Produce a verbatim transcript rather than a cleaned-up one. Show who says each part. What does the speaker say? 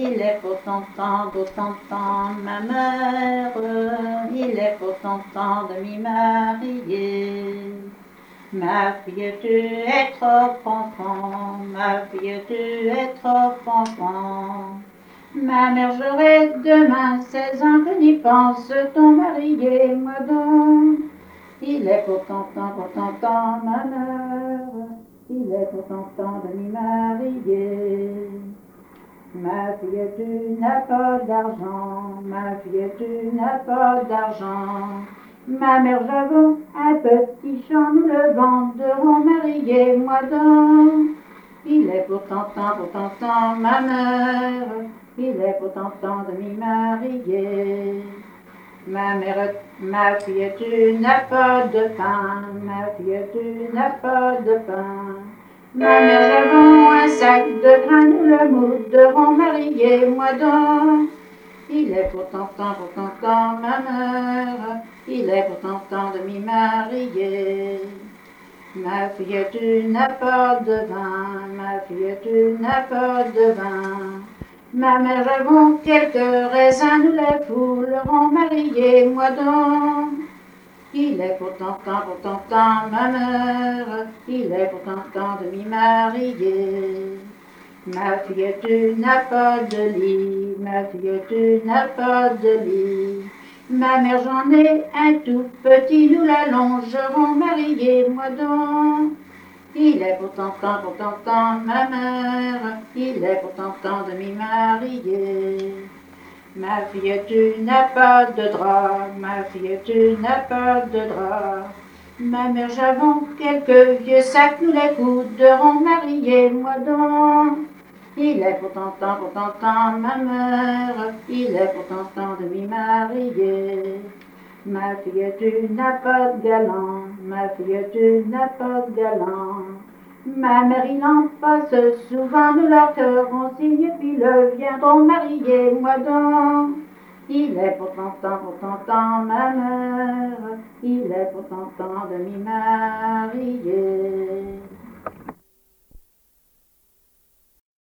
Speaker 1: il est pourtant temps, d'autant temps, ma mère, il est pourtant temps de m'y marier. Ma fille, tu es trop enfant, ma fille, tu es trop enfant. Ma mère, j'aurai demain seize ans que n'y pense ton marié, moi donc. Il est pourtant temps, pourtant temps, ma mère, il est pourtant temps de m'y marier. Ma fille, tu n'as pas d'argent, ma fille, tu n'as pas d'argent. Ma mère, j'avoue, un petit champ, nous le venderons, marier, moi donc. Il est pourtant temps, pourtant temps, ma mère, il est pourtant temps de m'y marier. Ma mère, ma fille, tu n'as pas de pain, ma fille, tu n'as pas de pain. Ma mère, j'avons un sac de grains, nous le moudrons, marier, moi donc. Il est pourtant temps, pourtant temps, ma mère, il est pourtant temps de m'y marier. Ma fille, tu n'as pas de vin, ma fille, tu n'as pas de vin. Ma mère, j'avons quelques raisins, nous les foulerons, marier, moi donc. Il est pourtant temps, pourtant temps, ma mère, il est pourtant temps de m'y marier. Ma fille, tu n'as pas de lit, ma fille, tu n'as pas de lit. Ma mère, j'en ai un tout petit, nous l'allongerons, marier, moi donc. Il est pourtant temps, pourtant temps, ma mère, il est pourtant temps de m'y marier. Ma fille, tu n'as pas de drap, ma fille, tu n'as pas de drap. Ma mère, j'avons quelques vieux sacs, nous les coudrons, marier, moi donc. Il est pourtant temps, pourtant temps, ma mère, il est pourtant temps de m'y marier. Ma fille, tu n'as pas de galant, ma fille, tu n'as pas de galant. Ma mère, il en passe souvent, nous leur ferons signe, puis le viendront marier, moi donc. Il est pourtant temps, pourtant temps, ma mère, il est pourtant temps de m'y marier.